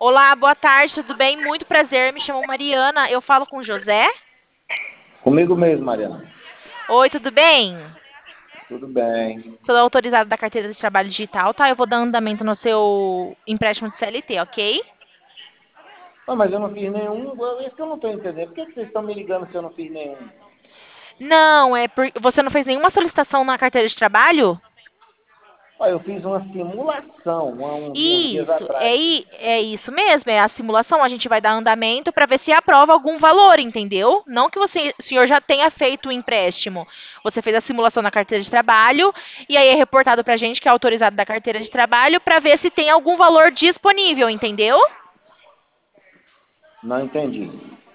Olá, boa tarde, tudo bem? Muito prazer, me chamo Mariana, eu falo com o José. Comigo mesmo, Mariana. Oi, tudo bem? Tudo bem. Sou autorizada da carteira de trabalho digital, tá? Eu vou dar andamento no seu empréstimo de CLT, ok? Ah, mas eu não fiz nenhum. Isso que eu não estou entendendo. Por que vocês estão me ligando se eu não fiz nenhum? Não, é porque você não fez nenhuma solicitação na carteira de trabalho? Ah, eu fiz uma simulação uns dias Isso, atrás. é isso mesmo, é a simulação. A gente vai dar andamento para ver se aprova algum valor, entendeu? Não que o senhor já tenha feito o empréstimo. Você fez a simulação na carteira de trabalho e aí é reportado para a gente que é autorizado da carteira de trabalho para ver se tem algum valor disponível, entendeu? Não entendi.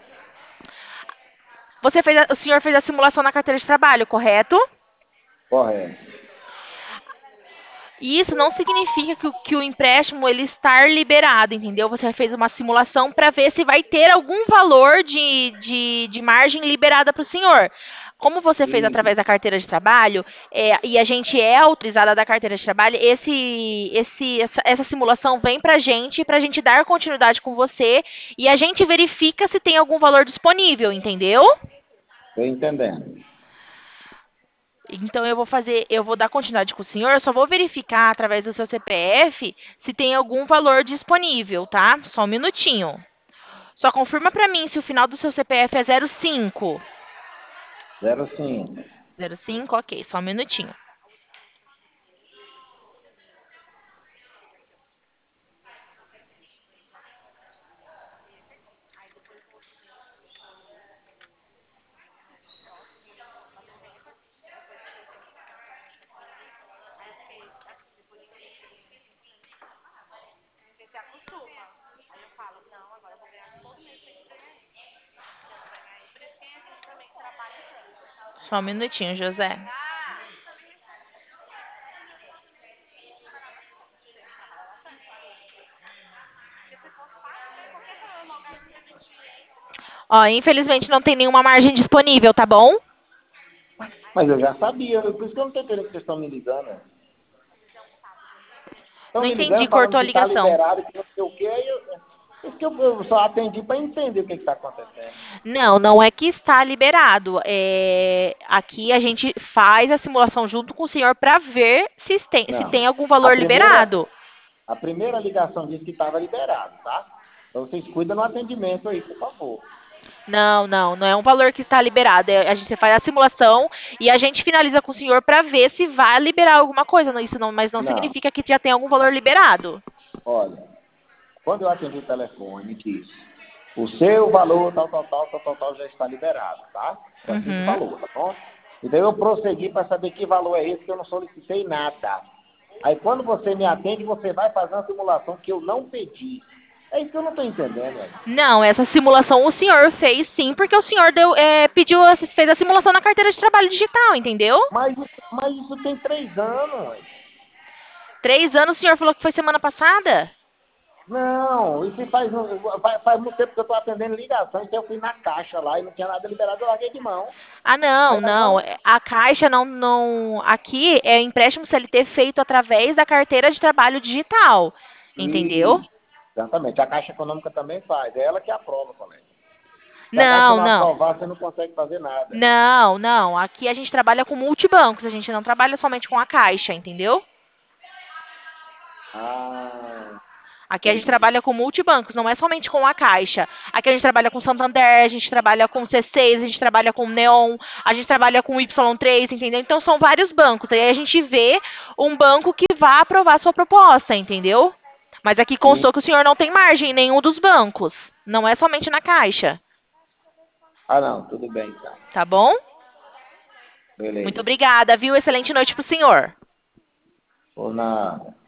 O senhor fez a simulação na carteira de trabalho, correto? Correto. E isso não significa que o empréstimo ele estar liberado, entendeu? Você fez uma simulação para ver se vai ter algum valor de margem liberada para o senhor. Como você fez E, através da carteira de trabalho, e a gente é autorizada da carteira de trabalho, essa simulação vem para a gente dar continuidade com você e a gente verifica se tem algum valor disponível, entendeu? Estou entendendo. Então eu vou dar continuidade com o senhor, eu só vou verificar através do seu CPF se tem algum valor disponível, tá? Só um minutinho. Só confirma pra mim se o final do seu CPF é 05. 05. 05, ok, só um minutinho. Só um minutinho, José. Ó, infelizmente não tem nenhuma margem disponível, tá bom? Mas eu já sabia. Por isso que eu não estou entendendo que vocês estão me ligando. Estão Não me ligando entendi, falando cortou a que está ligação. liberado, que não sei o quê. Isso que eu só atendi para entender o que está acontecendo. Não, não é que está liberado. Aqui a gente faz a simulação junto com o senhor para ver se Não. tem algum A valor primeira, liberado. A primeira ligação disse que estava liberado, tá? Então vocês cuidam no atendimento aí, por favor. Não é um valor que está liberado. A gente faz a simulação e a gente finaliza com o senhor para ver se vai liberar alguma coisa. Mas não Não, significa que já tem algum valor liberado. olha, quando eu atendi o telefone, disse, o seu valor tal, já está liberado, tá? Foi assim que Uhum. falou, tá bom? Então eu prossegui para saber que valor é esse, que eu não solicitei nada. Aí quando você me atende, você vai fazer uma simulação que eu não pedi. É isso que eu não estou entendendo, velho. Não, essa simulação o senhor fez sim, porque o senhor fez a simulação na carteira de trabalho digital, entendeu? Mas isso tem 3 anos. 3 anos o senhor falou que foi semana passada? Não, isso faz muito tempo que eu estou atendendo ligação, então eu fui na caixa lá e não tinha nada liberado, eu larguei de mão. Ah, não, Aí não. agora, A Caixa não. Aqui é empréstimo CLT feito através da carteira de trabalho digital. Entendeu? isso, exatamente, a Caixa Econômica também faz, é ela que aprova, colega. Se a Caixa Não, não não. aprovar, você não consegue fazer nada. Não. Aqui a gente trabalha com multibancos, a gente não trabalha somente com a Caixa, entendeu? Ah, Aqui a gente entendi. trabalha com multibancos, não é somente com a Caixa. Aqui a gente trabalha com Santander, a gente trabalha com C6, a gente trabalha com Neon, a gente trabalha com Y3, entendeu? Então são vários bancos. Aí a gente vê um banco que vá aprovar a sua proposta, entendeu? Mas aqui E, constou que o senhor não tem margem em nenhum dos bancos. Não é somente na Caixa, não, tudo bem então. tá bom? Muito Beleza. obrigada, viu? Excelente noite pro senhor. Por nada.